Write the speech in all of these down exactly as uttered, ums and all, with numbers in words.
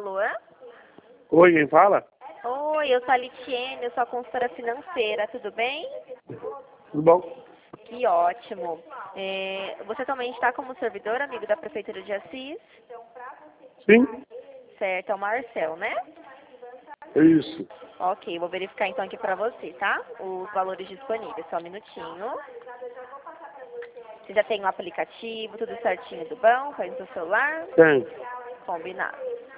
Alô? Oi, quem fala? Oi, eu sou a Litiene, eu sou a consultora financeira, tudo bem? Tudo bom? Que ótimo. É, você também está como servidor, amigo da Prefeitura de Assis? Sim, Certo, é o Marcel, né? é isso. Ok, vou verificar então aqui pra você, tá? Os valores disponíveis, só um minutinho. Você já tem o aplicativo, tudo certinho do banco, aí no seu celular? Tem. Combinado.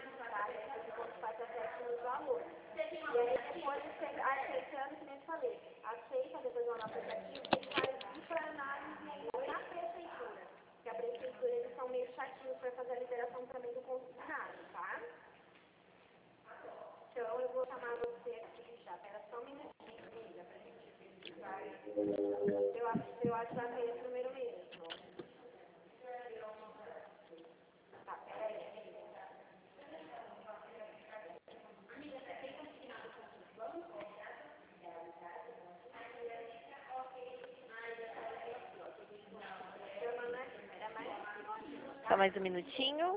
Só mais um minutinho.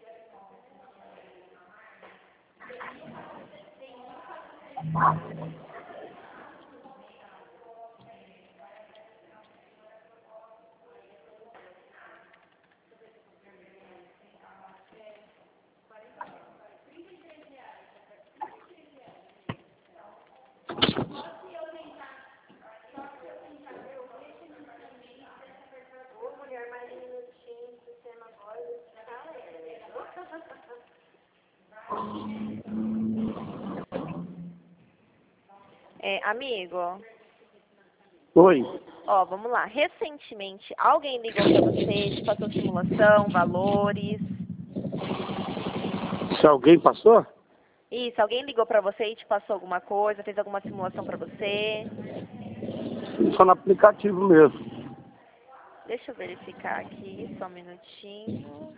É, amigo, Oi. ó, vamos lá. Recentemente, alguém ligou pra você, te passou simulação, valores? Se alguém passou? Isso, alguém ligou pra você e te passou alguma coisa, fez alguma simulação pra você? Só no aplicativo mesmo. Deixa eu verificar aqui, só um minutinho.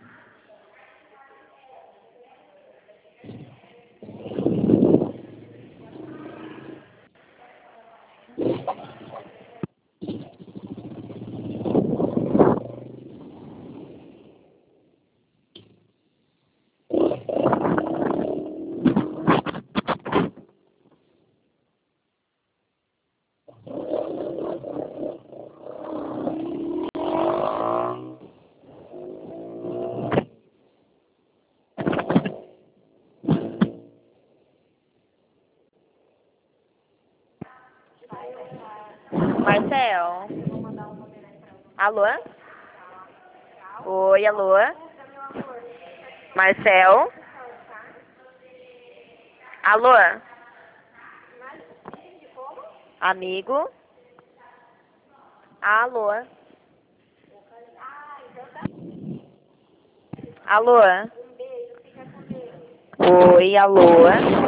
Marcel? Alô? Oi, alô? Marcel? Alô? Amigo? Alô? Alô? Oi, alô?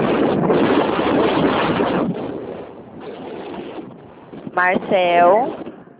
Marcel?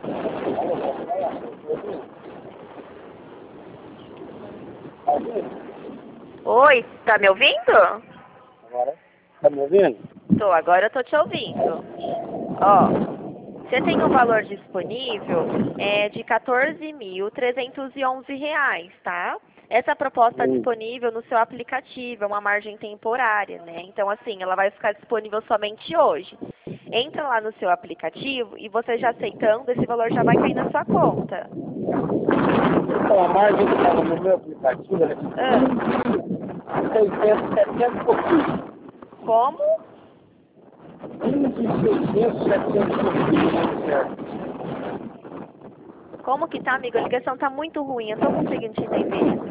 Oi, tá me ouvindo? Agora? Tá me ouvindo? Tô, agora eu tô te ouvindo. Ó, você tem um valor disponível é, de quatorze mil trezentos e onze reais, tá? Essa proposta está Sim. disponível no seu aplicativo, é uma margem temporária, né? Então, assim, ela vai ficar disponível somente hoje. Entra lá no seu aplicativo e você já aceitando, esse valor já vai cair na sua conta. Então, a margem que estava no meu aplicativo era Ah, seiscentos, setecentos e pouquinho. como? quinze, seiscentos, setecentos e pouquinho. Certo. Como que tá, amigo? A ligação tá muito ruim, eu não tô conseguindo te entender.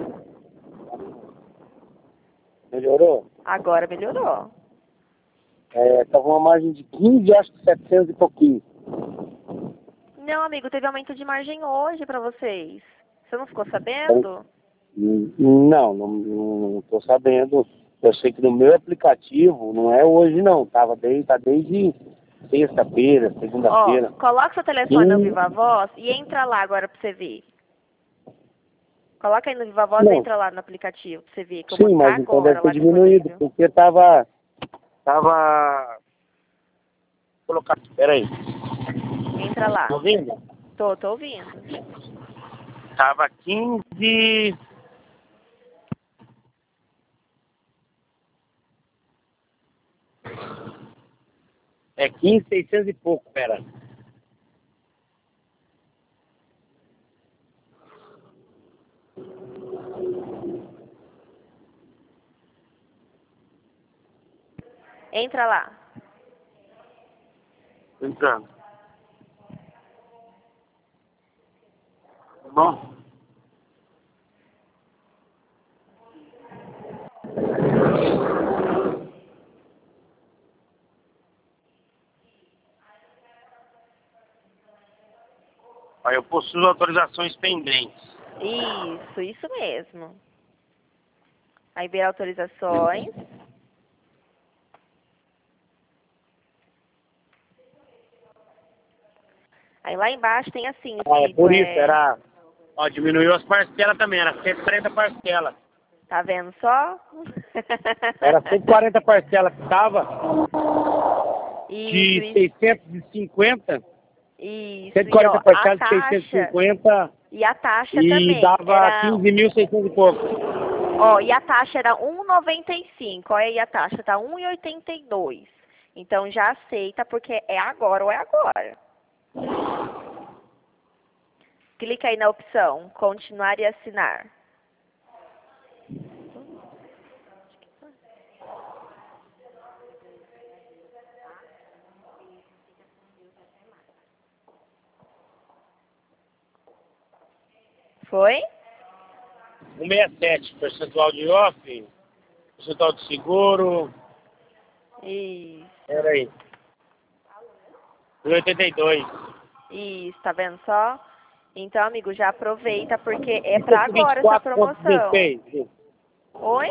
Melhorou? Agora melhorou. É, tava uma margem de quinze, acho que setecentos e pouquinho. Não, amigo, teve aumento de margem hoje pra vocês. Você não ficou sabendo? Hum, Não, não, não tô sabendo. Eu sei que no meu aplicativo, não é hoje não, tava desde, tá desde sexta-feira, Ó, segunda-feira. coloca seu telefone no Hum, Viva Voz e entra lá agora pra você ver. Coloca aí no Viva Voz e Não, entra lá no aplicativo pra você ver como sim, tá mas então deve agora ter lá diminuído, disponível. porque tava, tava, colocar, peraí, Entra tá lá. ouvindo? Tô, tô ouvindo. Tava quinze, É quinze, seiscentos e pouco, pera. Entra lá. Entrando. Tá bom? Aí eu possuo autorizações pendentes. Isso, isso mesmo. Aí ver autorizações. Aí lá embaixo tem assim, Ah, é escrito, por isso, é... era... Ó, diminuiu as parcelas também, era cento e quarenta parcelas. Tá vendo só? Era cento e quarenta parcelas que tava, Isso, de isso, seiscentos e cinquenta, isso. cento e E ó, quarenta a parcelas de seiscentos e taxa, cinquenta e a taxa e também dava era... quinze mil e seiscentos e pouco. Ó, e a taxa era um e noventa e cinco. Olha aí a taxa, tá um e oitenta e dois. Então já aceita porque é agora ou é agora. Clica aí na opção continuar e assinar. Foi? cento e sessenta e sete, percentual de off, percentual de seguro, Isso. era aí. um e oitenta e dois. Isso, tá vendo só? Então, amigo, já aproveita porque é pra agora essa vinte e quatro ponto promoção. dezesseis. Oi?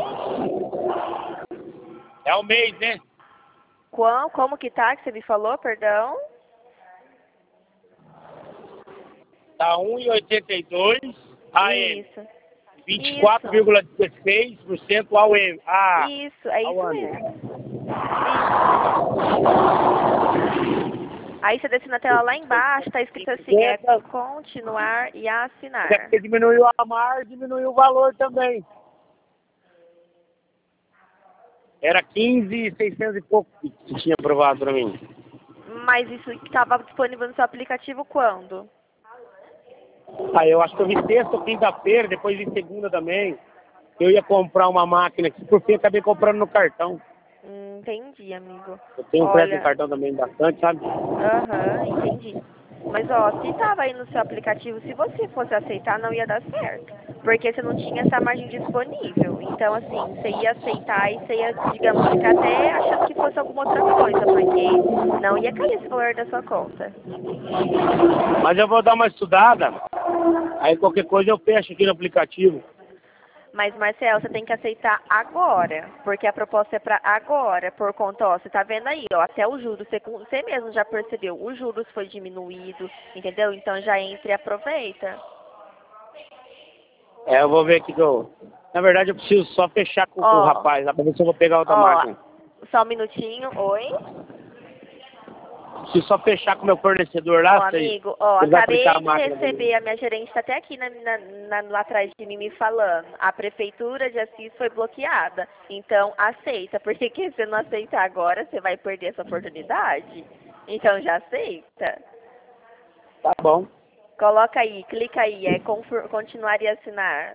É o mês, né? Qual, como que tá que você me falou, perdão? Tá um e oitenta e dois A M. Isso. vinte e quatro Isso. vírgula dezesseis por cento ao M. Ah, Isso, é ao isso ano. mesmo. Isso. Aí você desce na tela lá embaixo, tá escrito assim, é continuar e Até assinar. porque diminuiu a margem, diminuiu o valor também. Era quinze e seiscentos e pouco que tinha aprovado pra mim. Mas isso estava disponível no seu aplicativo quando? Aí eu acho que eu vi sexta ou quinta-feira, depois vi segunda também. Eu ia comprar uma máquina que por fim acabei comprando no cartão. Hum, entendi, amigo. Eu tenho crédito no Olha, cartão também bastante, sabe? aham, entendi. Mas ó, se tava aí no seu aplicativo, se você fosse aceitar, não ia dar certo. Porque você não tinha essa margem disponível. Então, assim, você ia aceitar e você ia, digamos, ficar até achando que fosse alguma outra coisa, porque não ia cair esse valor da sua conta. Mas eu vou dar uma estudada, aí qualquer coisa eu fecho aqui no aplicativo. Mas, Marcel, você tem que aceitar agora, porque a proposta é para agora, por conta, ó, você tá vendo aí, ó, até o juros, você, você mesmo já percebeu, o juros foi diminuído, entendeu? Então já entra e aproveita. É, eu vou ver aqui que eu... Na verdade eu preciso só fechar com, com o Ó, rapaz, lá pra ver se eu vou pegar outra ó, máquina. só um minutinho, oi? Preciso só fechar com o meu fornecedor Ó, lá, sei. amigo, ó, Ele vai aplicar acabei a de máquina pra mim. receber, a minha gerente tá até aqui na, na, na, lá atrás de mim me falando, a prefeitura de Assis foi bloqueada, então aceita, porque se você não aceitar agora, você vai perder essa oportunidade, então já aceita. Tá bom. Coloca aí, clica aí, é confir- continuar e assinar.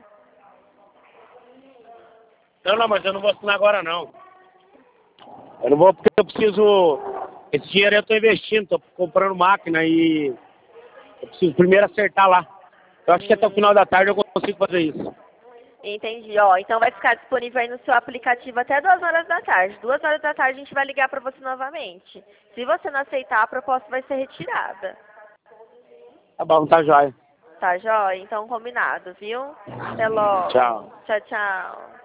Não, não, mas eu não vou assinar agora não. Eu não vou porque eu preciso... Esse dinheiro eu tô investindo, tô comprando máquina e... Eu preciso primeiro acertar lá. Eu acho que até o Hum, final da tarde eu consigo fazer isso. entendi, ó, então vai ficar disponível aí no seu aplicativo até duas horas da tarde. Duas horas da tarde a gente vai ligar pra você novamente. Se você não aceitar, a proposta vai ser retirada. Tá bom, tá jóia. Tá, jóia? Então combinado, viu? Até logo. Tchau. Tchau, tchau.